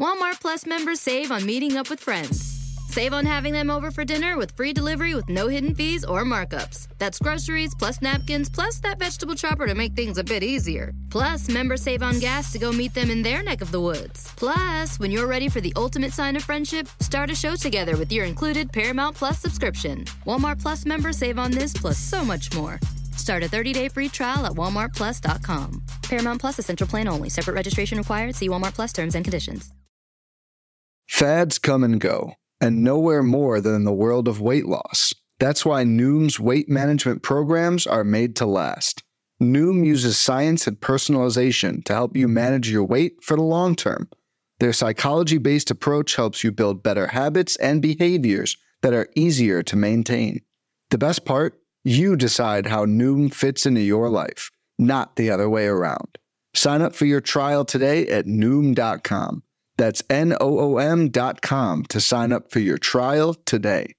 Walmart Plus members save on meeting up with friends. Save on having them over for dinner with free delivery with no hidden fees or markups. That's groceries, plus napkins, plus that vegetable chopper to make things a bit easier. Plus, members save on gas to go meet them in their neck of the woods. Plus, when you're ready for the ultimate sign of friendship, start a show together with your included Paramount Plus subscription. Walmart Plus members save on this plus so much more. Start a 30-day free trial at walmartplus.com. Paramount Plus Essential Plan only. Separate registration required. See Walmart Plus terms and conditions. Fads come and go, and nowhere more than in the world of weight loss. That's why Noom's weight management programs are made to last. Noom uses science and personalization to help you manage your weight for the long term. Their psychology-based approach helps you build better habits and behaviors that are easier to maintain. The best part? You decide how Noom fits into your life, not the other way around. Sign up for your trial today at Noom.com. That's Noom.com to sign up for your trial today.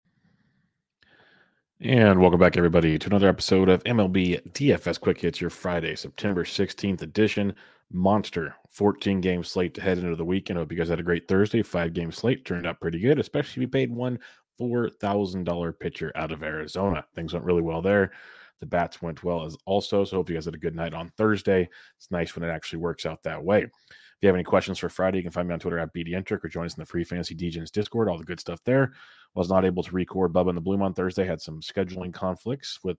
And welcome back, everybody, to another episode of MLB DFS Quick Hits, your Friday, September 16th edition. Monster 14-game slate to head into the weekend. Hope you guys had a great Thursday. 5-game slate turned out pretty good, especially if you paid one $4,000 pitcher out of Arizona. Things went really well there. The bats went well as also, so hope you guys had a good night on Thursday. It's nice when it actually works out that way. If you have any questions for Friday, you can find me on Twitter at BDentric or join us in the Free Fantasy DJs Discord, all the good stuff there. Was not able to record Bubba and the Bloom on Thursday, had some scheduling conflicts with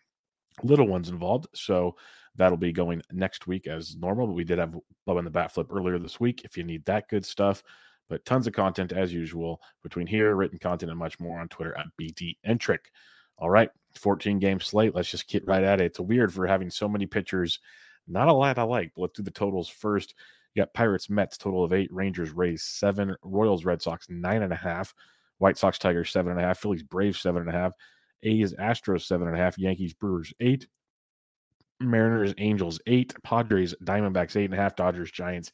little ones involved, so that'll be going next week as normal, but we did have Bubba and the Bat Flip earlier this week if you need that good stuff. But tons of content as usual between here, written content, and much more on Twitter at BDentric. All right, 14-game slate. Let's just get right at it. It's weird for having so many pitchers. Not a lot I like, but let's do the totals first. You got Pirates, Mets, total of 8. Rangers, Rays, 7. Royals, Red Sox, 9.5. White Sox, Tigers, 7.5. Phillies, Braves, 7.5. A's, Astros, 7.5. Yankees, Brewers, 8. Mariners, Angels, 8. Padres, Diamondbacks, 8.5. Dodgers, Giants,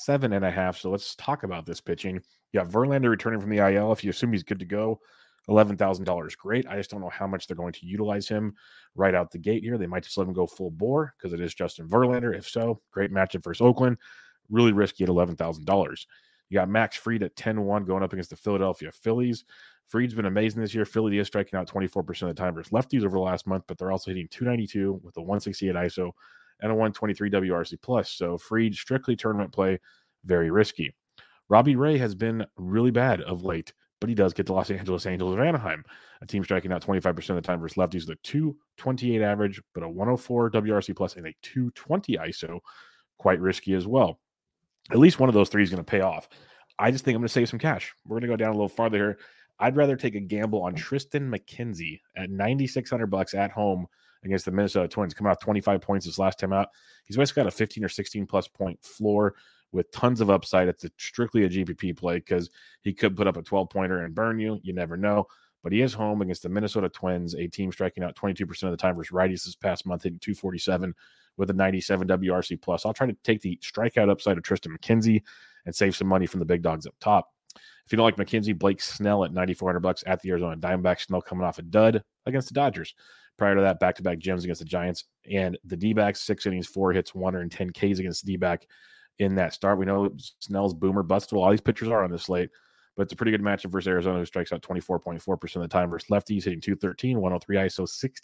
7.5. So let's talk about this pitching. You got Verlander returning from the IL. If you assume he's good to go, $11,000. Great. I just don't know how much they're going to utilize him right out the gate here. They might just let him go full bore because it is Justin Verlander. If so, great matchup versus Oakland. Really risky at $11,000. You got Max Fried at 10-1 going up against the Philadelphia Phillies. Fried's been amazing this year. Philly is striking out 24% of the time versus lefties over the last month, but they're also hitting 292 with a 168 ISO and a 123 WRC plus. So Fried, strictly tournament play, very risky. Robbie Ray has been really bad of late, but he does get the Los Angeles Angels of Anaheim, a team striking out 25% of the time versus lefties with a 228 average, but a 104 WRC plus and a 220 ISO. Quite risky as well. At least one of those three is going to pay off. I just think I'm going to save some cash. We're going to go down a little farther here. I'd rather take a gamble on Tristan McKenzie at $9,600 at home against the Minnesota Twins, coming out 25 points this last time out. He's basically got a 15 or 16 plus point floor with tons of upside. It's strictly a GPP play because he could put up a 12-pointer and burn you. You never know. But he is home against the Minnesota Twins, a team striking out 22% of the time versus righties this past month, hitting 247 with a 97 WRC plus. I'll try to take the strikeout upside of Tristan McKenzie and save some money from the big dogs up top. If you don't like McKenzie, Blake Snell at $9,400 at the Arizona Diamondbacks. Snell coming off a dud against the Dodgers. Prior to that, back-to-back gems against the Giants and the D-backs. 6 innings, 4 hits, 110 Ks against the D-back in that start. We know Snell's boomer bust. Well, all these pitchers are on this slate, but it's a pretty good matchup versus Arizona, who strikes out 24.4% of the time versus lefties, hitting 213, 103 ISO,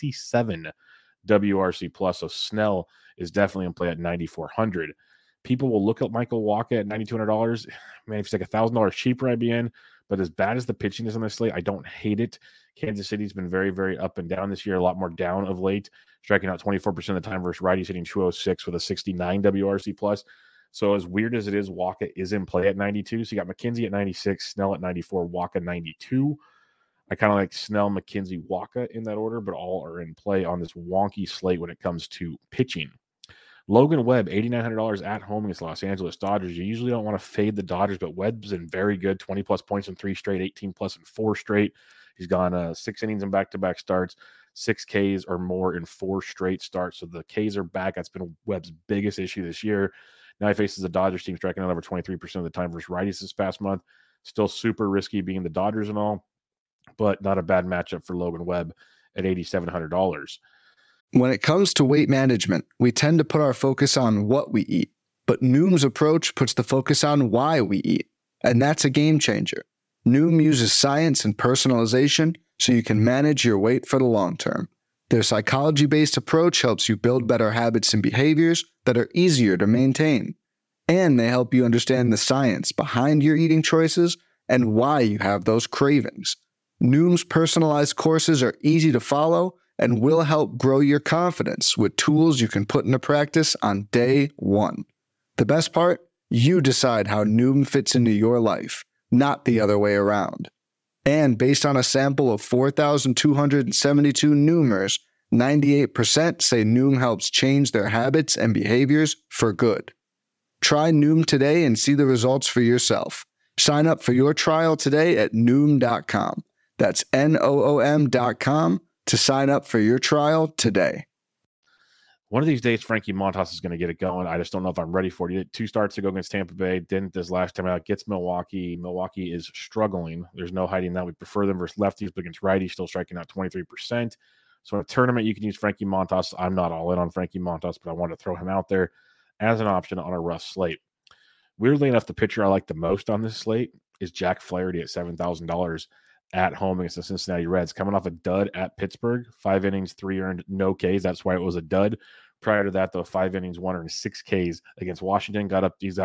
67 WRC plus. So Snell is definitely in play at $9,400. People will look at Michael Wacha at $9,200. Man, if he's like $1,000 cheaper, I'd be in. But as bad as the pitching is on this slate, I don't hate it. Kansas City's been very, very up and down this year, a lot more down of late, striking out 24% of the time versus righties, hitting 206 with a 69 WRC plus. So as weird as it is, Wacha is in play at 92. So you got McKenzie at 96, Snell at 94, Wacha 92. I kind of like Snell, McKenzie, Wacha in that order, but all are in play on this wonky slate when it comes to pitching. Logan Webb, $8,900 at home against Los Angeles Dodgers. You usually don't want to fade the Dodgers, but Webb's been very good, 20-plus points in 3 straight, 18-plus in 4 straight. He's gone 6 innings in back-to-back starts, 6 Ks or more in 4 straight starts. So the Ks are back. That's been Webb's biggest issue this year. Now he faces the Dodgers team striking out over 23% of the time versus righties this past month. Still super risky being the Dodgers and all, but not a bad matchup for Logan Webb at $8,700. When it comes to weight management, we tend to put our focus on what we eat. But Noom's approach puts the focus on why we eat, and that's a game changer. Noom uses science and personalization so you can manage your weight for the long term. Their psychology-based approach helps you build better habits and behaviors that are easier to maintain. And they help you understand the science behind your eating choices and why you have those cravings. Noom's personalized courses are easy to follow and will help grow your confidence with tools you can put into practice on day one. The best part? You decide how Noom fits into your life, not the other way around. And based on a sample of 4,272 Noomers, 98% say Noom helps change their habits and behaviors for good. Try Noom today and see the results for yourself. Sign up for your trial today at Noom.com. That's Noom.com to sign up for your trial today. One of these days, Frankie Montas is going to get it going. I just don't know if I'm ready for it. He did 2 starts to go against Tampa Bay. Didn't this last time out. Gets Milwaukee. Milwaukee is struggling. There's no hiding that. We prefer them versus lefties, but against righties, still striking out 23%. So in a tournament, you can use Frankie Montas. I'm not all in on Frankie Montas, but I want to throw him out there as an option on a rough slate. Weirdly enough, the pitcher I like the most on this slate is Jack Flaherty at $7,000 at home against the Cincinnati Reds, coming off a dud at Pittsburgh. 5 innings, 3 earned, no Ks. That's why it was a dud. Prior to that, though, 5 innings, 1 earned, 6 Ks against Washington. He's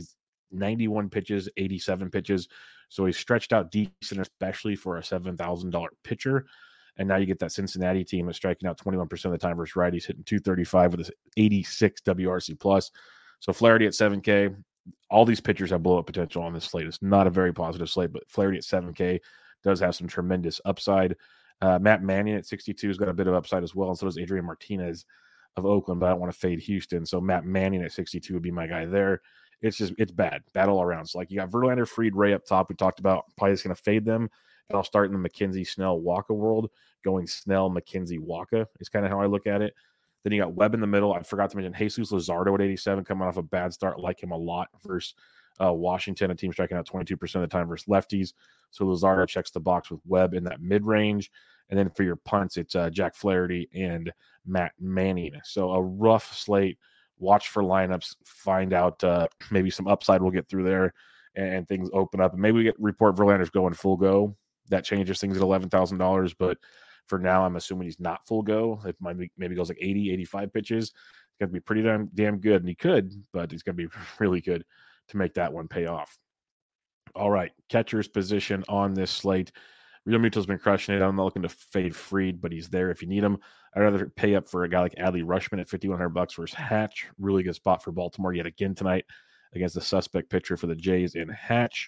91 pitches, 87 pitches. So he stretched out decent, especially for a $7,000 pitcher. And now you get that Cincinnati team that's striking out 21% of the time versus righties, hitting 235 with a 86 WRC plus. So Flaherty at 7K. All these pitchers have blow-up potential on this slate. It's not a very positive slate, but Flaherty at 7K does have some tremendous upside. Matt Manning at 62 has got a bit of upside as well, and so does Adrian Martinez of Oakland, but I don't want to fade Houston. So Matt Manning at 62 would be my guy there. It's bad all around. So like you got Verlander, Fried, Ray up top. We talked about probably just going to fade them, and I'll start in the McKenzie, Snell, Waka world. Going Snell, McKenzie, Waka is kind of how I look at it. Then you got Webb in the middle. I forgot to mention Jesus Luzardo at 87, coming off a bad start. Like him a lot versus Washington, a team striking out 22% of the time versus lefties. So Luzardo checks the box with Webb in that mid-range. And then for your punts, it's Jack Flaherty and Matt Manning. So a rough slate. Watch for lineups. Find out maybe some upside we'll get through there and things open up. And maybe we get report Verlander's going full go. That changes things at $11,000. But for now, I'm assuming he's not full go. It maybe goes like 80, 85 pitches. It's going to be pretty damn good. And he could, but he's going to be really good to make that one pay off. All right, catcher's position on this slate. Real Muto's been crushing it. I'm not looking to fade Fried, but he's there if you need him. I'd rather pay up for a guy like Adley Rutschman at $5,100 versus Hatch. Really good spot for Baltimore yet again tonight against the suspect pitcher for the Jays in Hatch.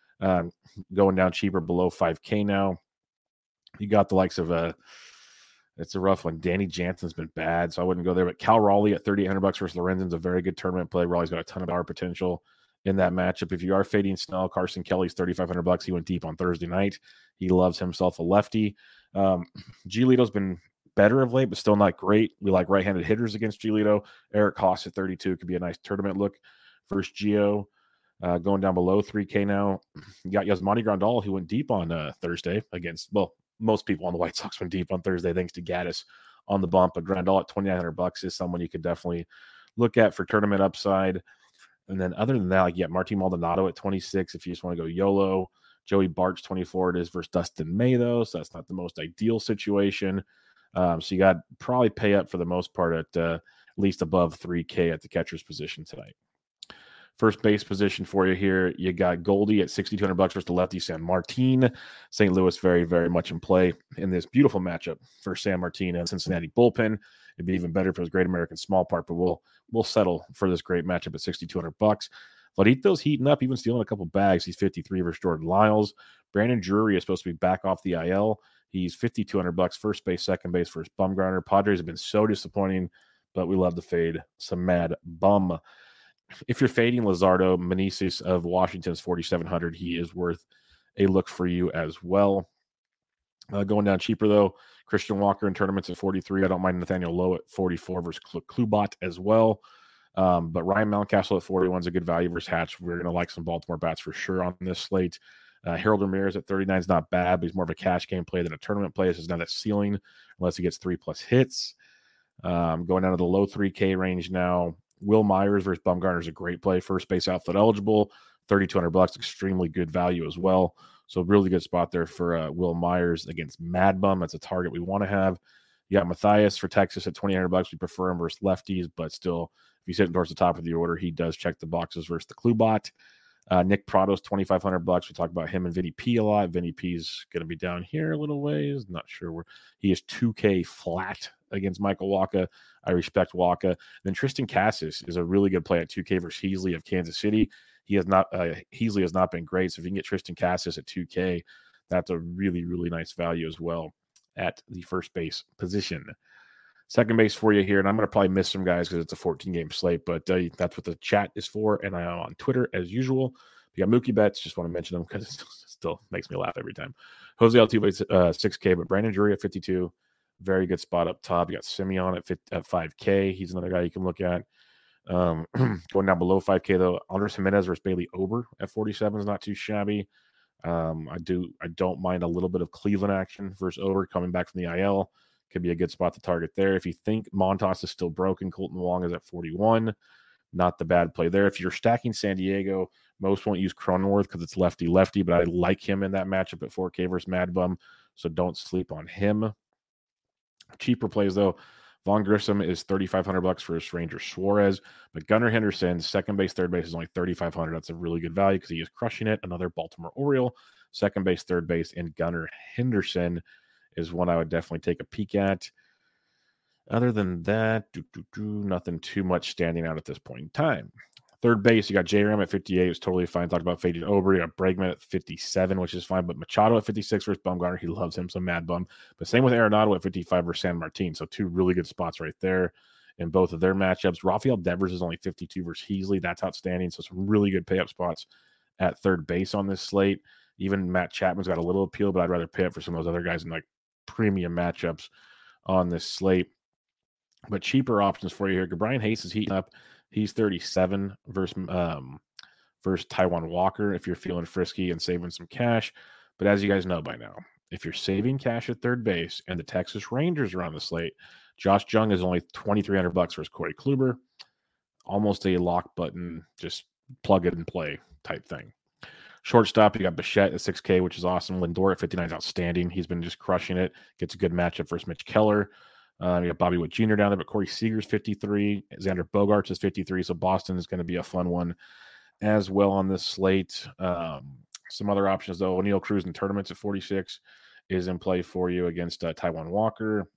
Going down cheaper, below 5K now. You got the likes of it's a rough one. Danny Jansen's been bad, so I wouldn't go there. But Cal Raleigh at $3,800 versus Lorenzen's a very good tournament play. Raleigh's got a ton of power potential in that matchup. If you are fading Snell, Carson Kelly's $3,500. He went deep on Thursday night. He loves himself a lefty. Giolito's been better of late, but still not great. We like right-handed hitters against Giolito. Eric Haas at 32 could be a nice tournament look versus Gio. Going down below 3K now. You got Yasmani Grandal, who went deep on Thursday against, well, most people on the White Sox went deep on Thursday thanks to Gaddis on the bump. But Grandal at $2,900 is someone you could definitely look at for tournament upside. And then other than that, like, yeah, Martin Maldonado at 26 if you just want to go YOLO. Joey Bart's 24 it is versus Dustin May, though, so that's not the most ideal situation. So you got probably pay up for the most part at least above 3K at the catcher's position tonight. First base position for you here, you got Goldie at $6,200 versus the lefty San Martin. St. Louis very, very much in play in this beautiful matchup for San Martin and Cincinnati bullpen. It'd be even better if it was Great American Small Park, but we'll settle for this great matchup at $6,200. Vladito's heating up, even stealing a couple bags. He's 53 versus Jordan Lyles. Brandon Drury is supposed to be back off the IL. He's $5,200 first base, second base versus Bumgarner. Padres have been so disappointing, but we love to fade some mad bum. If you're fading Luzardo, Meneses of Washington is $4,700. He is worth a look for you as well. Going down cheaper, though, Christian Walker in tournaments at 43. I don't mind Nathaniel Lowe at 44 versus Klubat as well. But Ryan Mountcastle at 41 is a good value versus Hatch. We're going to like some Baltimore bats for sure on this slate. Harold Ramirez at 39 is not bad, but he's more of a cash game play than a tournament play. This is not that ceiling unless he gets 3+ hits. Going down to the low 3K range now. Will Myers versus Bumgarner is a great play. First base outfield eligible, $3,200, extremely good value as well. So really good spot there for Will Myers against Mad Bum. That's a target we want to have. You got Matthias for Texas at $2,800. We prefer him versus lefties, but still, if he's sitting towards the top of the order, he does check the boxes versus the Klubot. Nick Prados, $2,500. We talk about him and Vinny P a lot. Vinny P is going to be down here a little ways. Not sure where. He is 2K flat against Michael Wacha. I respect Wacha. Then Tristan Cassis is a really good play at 2K versus Heasley of Kansas City. Heasley has not been great. So if you can get Tristan Cassis at 2K, that's a really, really nice value as well at the first base position. Second base for you here, and I'm going to probably miss some guys because it's a 14-game slate, but that's what the chat is for, and I am on Twitter as usual. You got Mookie Betts, just want to mention them because it still makes me laugh every time. Jose Altuve 6K, but Brandon Drury at 52, very good spot up top. You got Simeon at 5K. He's another guy you can look at. Going down below 5K though, Andres Jimenez versus Bailey Ober at 47 is not too shabby. I don't mind a little bit of Cleveland action versus Ober coming back from the IL. Could be a good spot to target there. If you think Montas is still broken, Colton Wong is at 41. Not the bad play there. If you're stacking San Diego, most won't use Cronenworth because it's lefty-lefty, but I like him in that matchup at 4K versus Mad Bum, so don't sleep on him. Cheaper plays, though. Vaughn Grissom is $3,500 for his Ranger Suarez, but Gunnar Henderson, second base, third base is only $3,500. That's a really good value because he is crushing it. Another Baltimore Oriole, second base, third base, and Gunnar Henderson is one I would definitely take a peek at. Other than that, nothing too much standing out at this point in time. Third base, you got J-Ram at 58. It's totally fine. Talked about Fading Ober. You got Bregman at 57, which is fine. But Machado at 56 versus Bumgarner. He loves him, so Mad Bum. But same with Arenado at 55 versus San Martin. So two really good spots right there in both of their matchups. Rafael Devers is only 52 versus Heasley. That's outstanding. So some really good pay-up spots at third base on this slate. Even Matt Chapman's got a little appeal, but I'd rather pay up for some of those other guys in like premium matchups on this slate. But cheaper options for you here. Brian Hayes is heating up. He's 37 versus Taijuan Walker if you're feeling frisky and saving some cash. But as you guys know by now, if you're saving cash at third base and the Texas Rangers are on the slate, Josh Jung is only $2,300 versus Corey Kluber. Almost a lock button, just plug it and play type thing. Shortstop, you got Bichette at 6K, which is awesome. Lindor at 59 is outstanding. He's been just crushing it. Gets a good matchup versus Mitch Keller. You got Bobby Witt Jr. down there, but Corey Seager's 53. Xander Bogaerts is 53. So Boston is going to be a fun one as well on this slate. Some other options, though. O'Neal Cruz in tournaments at 46 is in play for you against Taijuan Walker.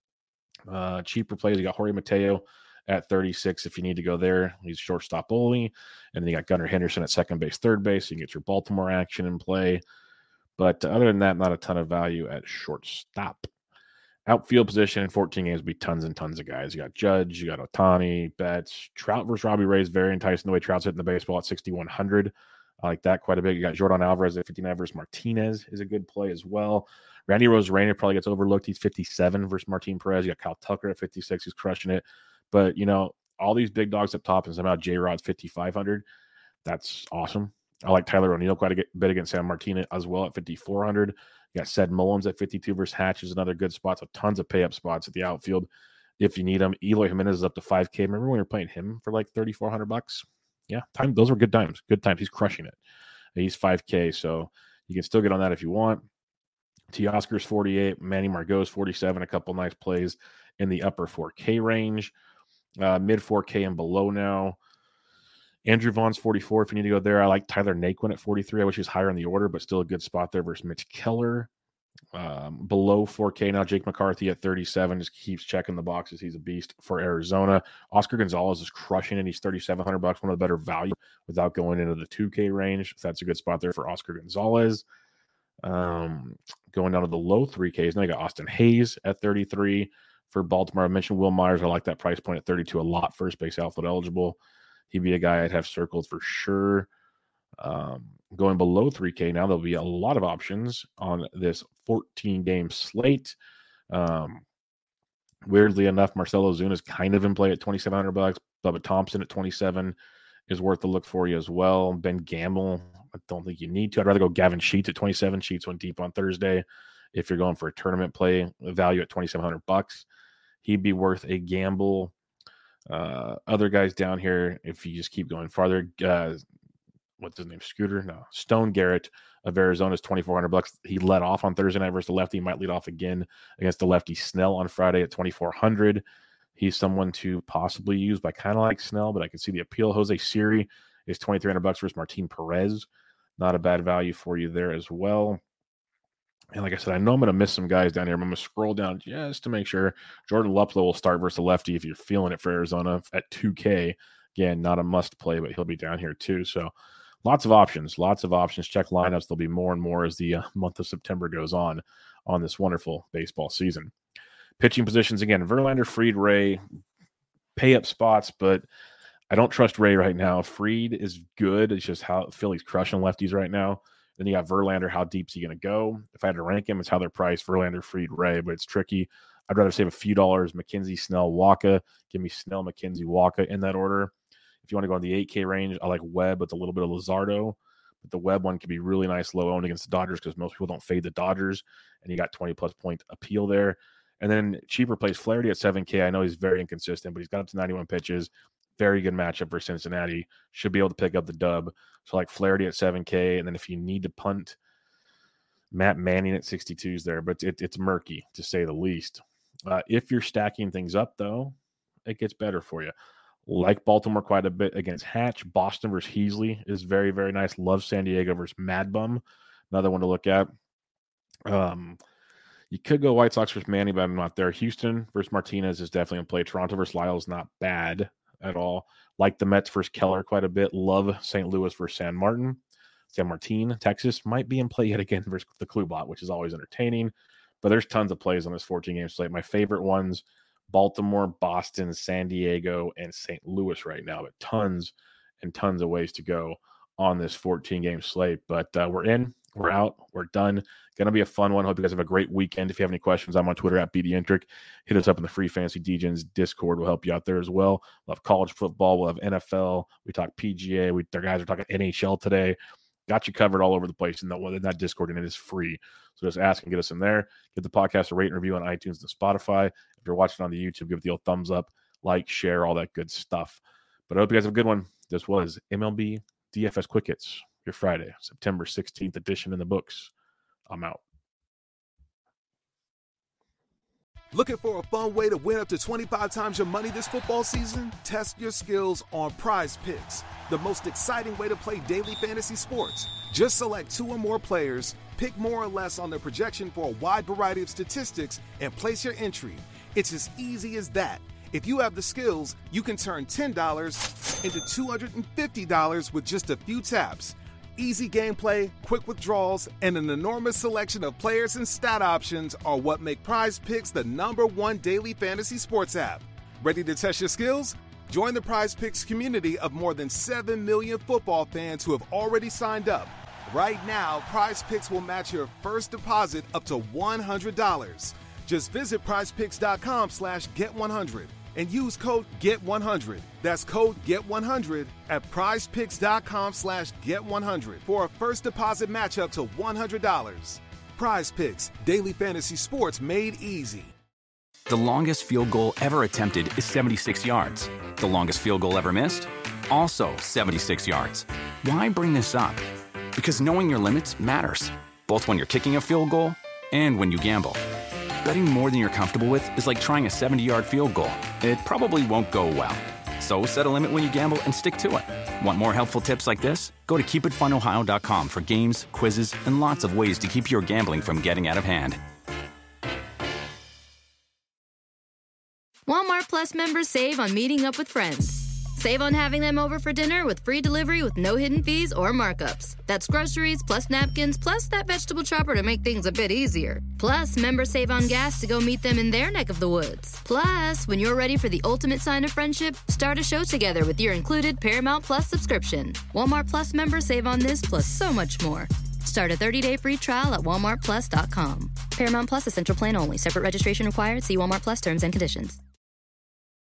Cheaper plays, you got Jorge Mateo at 36 if you need to go there. He's shortstop only. And then you got Gunnar Henderson at second base, third base. So you can get your Baltimore action in play. But other than that, not a ton of value at shortstop. Outfield position in 14 games would be tons and tons of guys. You got Judge, you got Ohtani, Betts. Trout versus Robbie Ray is very enticing the way Trout's hitting the baseball at 6,100. I like that quite a bit. You got Jordan Alvarez at 59 versus Martinez is a good play as well. Randy Rosarena probably gets overlooked. He's 57 versus Martin Perez. You got Kyle Tucker at 56. He's crushing it. But, you know, all these big dogs up top and somehow J-Rod's 5,500. That's awesome. I like Tyler O'Neill quite a bit against San Martin as well at 5,400. You got Sed Mullins at 52 versus Hatch is another good spot. So tons of pay-up spots at the outfield if you need them. Eloy Jimenez is up to 5K. Remember when we were playing him for like $3,400? Yeah, those were good times. Good times. He's crushing it. He's 5K, so you can still get on that if you want. Teoscar's 48. Manny Margot's 47. A couple nice plays in the upper 4K range. Mid 4K and below now. Andrew Vaughn's 44 if you need to go there. I like Tyler Naquin at 43. I wish he was higher in the order, but still a good spot there versus Mitch Keller. Below 4K now, Jake McCarthy at 37 just keeps checking the boxes. He's a beast for Arizona. Oscar Gonzalez is crushing it. He's $3,700, one of the better value without going into the 2K range. So that's a good spot there for Oscar Gonzalez. Going down to the low 3Ks, now you got Austin Hayes at 33 for Baltimore. I mentioned Will Myers. I like that price point at 32 a lot. First base outfield eligible. He'd be a guy I'd have circled for sure. Going below 3K now, there'll be a lot of options on this 14-game slate. Weirdly enough, Marcell Ozuna is kind of in play at $2,700. Bubba Thompson at 27 is worth a look for you as well. Ben Gamble, I don't think you need to. I'd rather go Gavin Sheets at 27. Sheets went deep on Thursday. If you're going for a tournament play, value at $2,700, he'd be worth a gamble. Other guys down here, if you just keep going farther, what's his name? Stone Garrett of Arizona is $2,400. He led off on Thursday night versus the lefty. He might lead off again against the lefty Snell on Friday at $2,400. He's someone to possibly use, but I kind of like Snell, but I can see the appeal. Jose Siri is $2,300 versus Martin Perez. Not a bad value for you there as well. And like I said, I know I'm going to miss some guys down here. I'm going to scroll down just to make sure. Jordan Luplow will start versus the lefty if you're feeling it for Arizona at $2K. Again, not a must play, but he'll be down here too. So lots of options. Check lineups. There'll be more and more as the month of September goes on this wonderful baseball season. Pitching positions, again, Verlander, Fried, Ray, pay up spots, but I don't trust Ray right now. Fried is good. It's just how Philly's crushing lefties right now. Then you got Verlander. How deep is he going to go? If I had to rank him, it's how they're priced: Verlander, Fried, Ray, but it's tricky. I'd rather save a few dollars. McKenzie, Snell, Waka. Give me Snell, McKenzie, Waka in that order. If you want to go in the 8K range, I like Webb with a little bit of Luzardo. But the Webb one could be really nice low owned against the Dodgers because most people don't fade the Dodgers. And you got 20-plus point appeal there. And then cheaper plays Flaherty at 7K. I know he's very inconsistent, but he's got up to 91 pitches. Very good matchup for Cincinnati. Should be able to pick up the dub. So like Flaherty at 7K. And then if you need to punt, Matt Manning at 62 is there. But it's murky, to say the least. If you're stacking things up, though, it gets better for you. Like Baltimore quite a bit against Hatch. Boston versus Heasley is very, very nice. Love San Diego versus Mad Bum. Another one to look at. You could go White Sox versus Manning, but I'm not there. Houston versus Martinez is definitely in play. Toronto versus Lyle is not bad at all. Like the Mets versus Keller quite a bit. Love St. Louis versus San Martin. San Martin, Texas might be in play yet again versus the Klubot, which is always entertaining. But there's tons of plays on this 14-game slate. My favorite ones, Baltimore, Boston, San Diego, and St. Louis right now. But tons and tons of ways to go on this 14-game slate. But we're in. We're out. We're done. Going to be a fun one. Hope you guys have a great weekend. If you have any questions, I'm on Twitter at BDintric. Hit us up in the Free Fantasy Degens Discord. We'll help you out there as well. We'll have college football. We'll have NFL. We talk PGA. Their guys are talking NHL today. Got you covered all over the place in that Discord, and it is free. So just ask and get us in there. Give the podcast a rate and review on iTunes and Spotify. If you're watching on the YouTube, give it the old thumbs up, like, share, all that good stuff. But I hope you guys have a good one. This was MLB DFS Quick Hits, your Friday, September 16th edition in the books. I'm out. Looking for a fun way to win up to 25 times your money this football season? Test your skills on Prize Picks, the most exciting way to play daily fantasy sports. Just select 2 or more players, pick more or less on their projection for a wide variety of statistics, and place your entry. It's as easy as that. If you have the skills, you can turn $10 into $250 with just a few taps. Easy gameplay, quick withdrawals, and an enormous selection of players and stat options are what make Prize Picks the #1 daily fantasy sports app. Ready to test your skills? Join the Prize Picks community of more than 7 million football fans who have already signed up. Right now, Prize Picks will match your first deposit up to $100. Just visit prizepicks.com/get100 and use code GET100. That's code GET100 at prizepicks.com/get100 for a first deposit match up to $100. Prize Picks, daily fantasy sports made easy. The longest field goal ever attempted is 76 yards. The longest field goal ever missed? Also 76 yards. Why bring this up? Because knowing your limits matters, both when you're kicking a field goal and when you gamble. Betting more than you're comfortable with is like trying a 70-yard field goal. It probably won't go well. So set a limit when you gamble and stick to it. Want more helpful tips like this? Go to keepitfunohio.com for games, quizzes, and lots of ways to keep your gambling from getting out of hand. Walmart Plus members save on meeting up with friends. Save on having them over for dinner with free delivery with no hidden fees or markups. That's groceries plus napkins plus that vegetable chopper to make things a bit easier. Plus, members save on gas to go meet them in their neck of the woods. Plus, when you're ready for the ultimate sign of friendship, start a show together with your included Paramount Plus subscription. Walmart Plus members save on this plus so much more. Start a 30-day free trial at walmartplus.com. Paramount Plus Essential Plan only. Separate registration required. See Walmart Plus terms and conditions.